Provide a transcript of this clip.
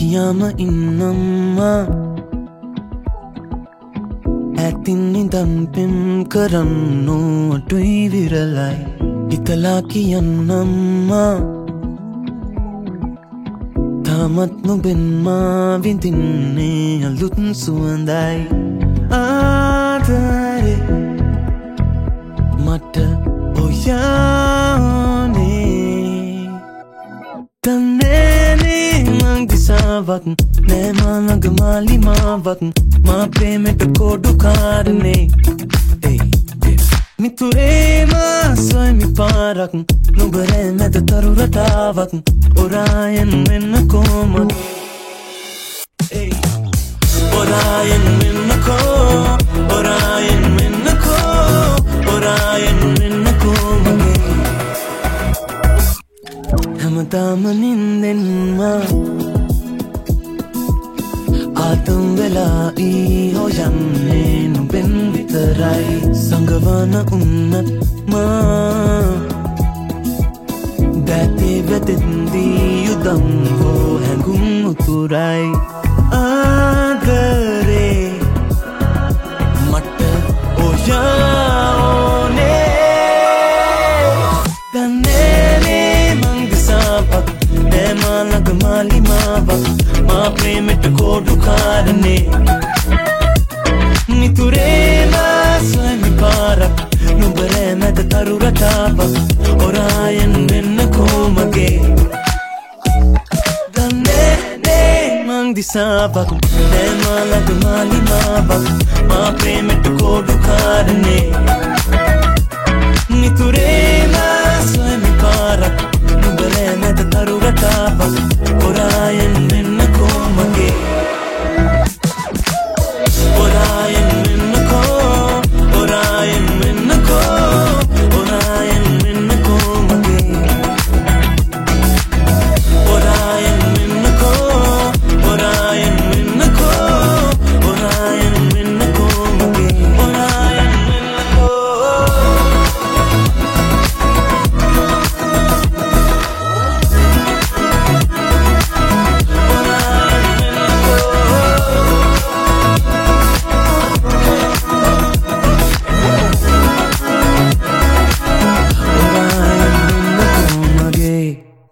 කියාම ඉන්නම්මා ඇතින් ඉඳන් පෙම් කරන්නෝ අටුයි විරලයි හිතලා කියන්නම්මා තාමත් නොබෙන් මා විඳින්නේ අලුත් සුවඳයි ආදරේ මට ඔයානේ තන්නේනේ මං දිසාවක් නෑ මා ළඟ මාලිමාවක් මා ප්‍රේමෙට කෝඩු කාරණේ මිතුරේ මා සොයමි පාරක් නුඹරේ මැද තරු රටාවක් ඔරායන් වෙන්න කොමද ඔරායන් වෙන්නකෝ ඔරායන් වෙන්නකෝ ඔරායන් වෙන්නකෝ මගේ හැමදාම නින්දෙන්මා ආතම් වෙලා ඊහෝ යන්නේ නුඹෙන් විතරයි සංගවන උන්නත් මා දැතේ වෙතෙන්දී යුදම් හෝ හැඟුම් උතුරයි ආදරේ මට ඔයා ඕනේ දන්නේනේ මං දිසාවක් නෑ මා ළඟ මාලිමාවක් මා ප්‍රේමෙට කෝඩු කාරණේ මිතුරේ මා සොයමි පාරක් නුඹරේ මැද තරු රටාවක් ඔරායන් වෙන්නකෝ මගේ දන්නේනේ මං දිසාවක් නෑ මා ළඟ මාලිමාවක් මා ප්‍රේමෙට කෝඩු කාරණේ